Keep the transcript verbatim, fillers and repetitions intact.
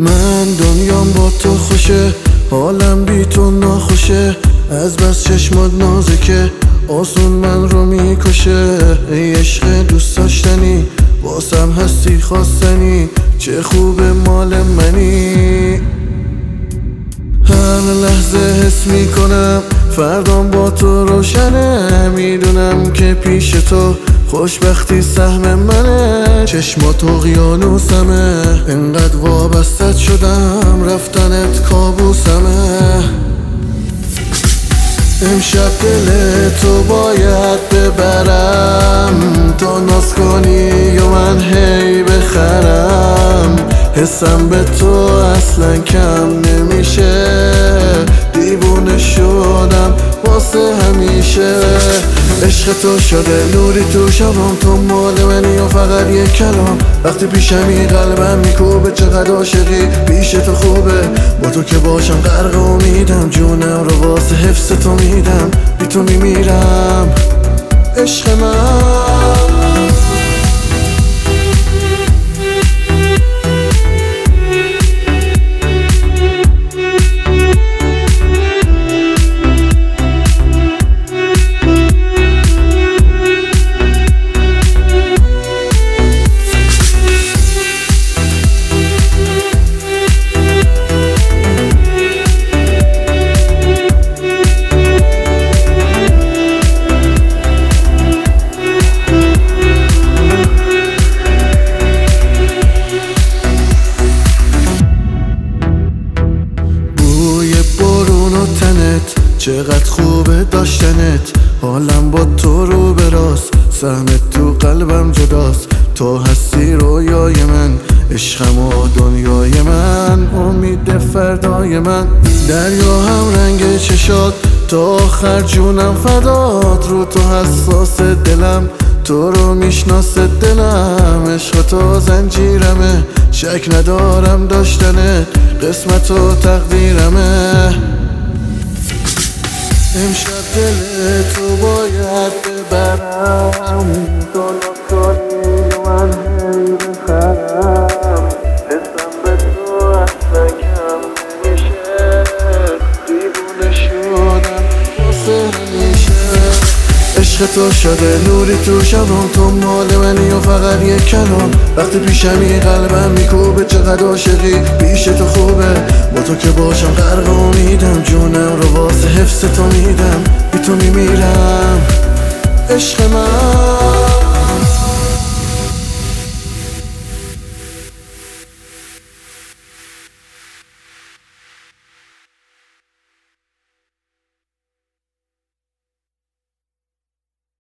من دنیام با تو خوشه، حالم بی تو ناخوشه. از بس چشمات نازکه آسون من رو میکشه. ای عشق دوست داشتنی واسم هستی خواستنی، چه خوبه مال منی. هر لحظه حس میکنم فردام با تو روشنه. میدونم که پیش تو خوشبختی سهم منه. چشمات اقیانوسمه، انقدر وابستت شدم رفتنت کابوسمه. امشب دل تو باید ببرم، تا ناز کنی و من هی بخرم. حسم به تو اصلا کم نمیشه، دیوونه شدم واسه همیشه. عشق تو شده نوری تو شبام، تو مال منی و فقط یک کلام. وقتی پیشمی قلبم میکوبه، چقدر عاشقی پیش تو خوبه. با تو که باشم غرق امیدم، جونم رو واسه حفظ تو میدم. بی تو میمیرم عشق من. چقدر خوبه داشتنت، حالم با تو رو براست. سهمت تو قلبم جداست، تو هستی رویای من. عشقم و دنیای من، امید فردای من. دریا هم رنگ چشات، تا آخر جونم فدات. رو تو حساس دلم، تو رو میشناسه دلم. عشق تو زنجیرمه، شک ندارم داشتنت. قسمت و تقدیرمه. امشب دل تو باید ببرم، تو ناز کنی و من هی بخرم. حسم به تو اصلا کم نمیشه، دیوونه شدم واسه همیشه. عشق تو شده نوری تو شبام، تو مال منی و فقط یک کلام. وقتی پیشمی قلبم میکوبه، چقدر عاشقی پیش تو خوبه. با تو که باشم غرق امیدم، جونم رو واسه حفظ تو میدم. بی تو میمیرم عشق من.